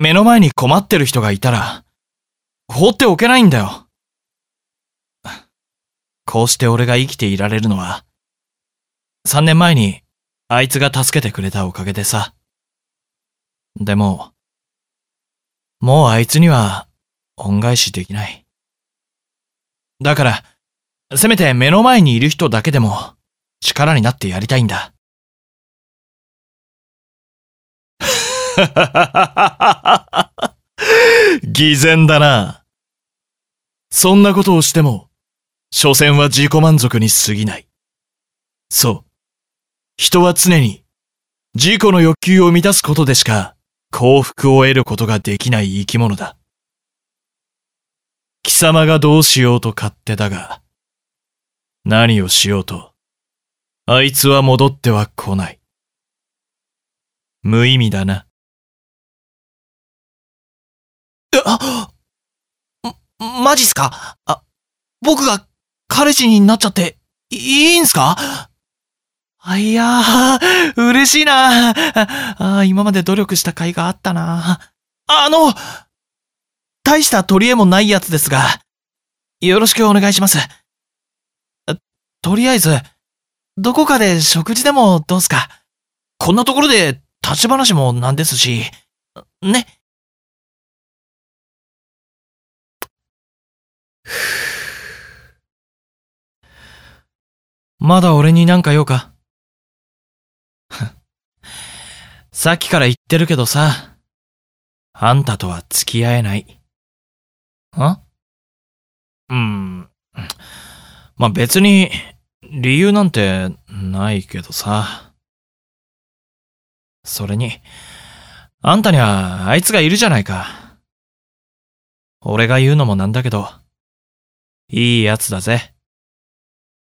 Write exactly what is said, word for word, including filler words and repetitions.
目の前に困ってる人がいたら、放っておけないんだよ。こうして俺が生きていられるのは、三年前にあいつが助けてくれたおかげでさ。でも、もうあいつには恩返しできない。だから、せめて目の前にいる人だけでも力になってやりたいんだ。偽善だな。そんなことをしても、所詮は自己満足に過ぎない。そう。人は常に自己の欲求を満たすことでしか幸福を得ることができない生き物だ。貴様がどうしようと勝手だが、何をしようと、あいつは戻っては来ない。無意味だな。 あ、マジっすか？あ、僕が彼氏になっちゃっていいんすか？あ、いやー、嬉しいなあ。あ、今まで努力した甲斐があったな。あの、大した取り柄もないやつですが、よろしくお願いします。とりあえず、どこかで食事でもどうすか？こんなところで立ち話もなんですし、ね。 まだ俺になんか用か？さっきから言ってるけどさ、あんたとは付き合えない。ん？うん。まあ、別に理由なんてないけどさ。それに、あんたにはあいつがいるじゃないか。俺が言うのもなんだけど、いいやつだぜ。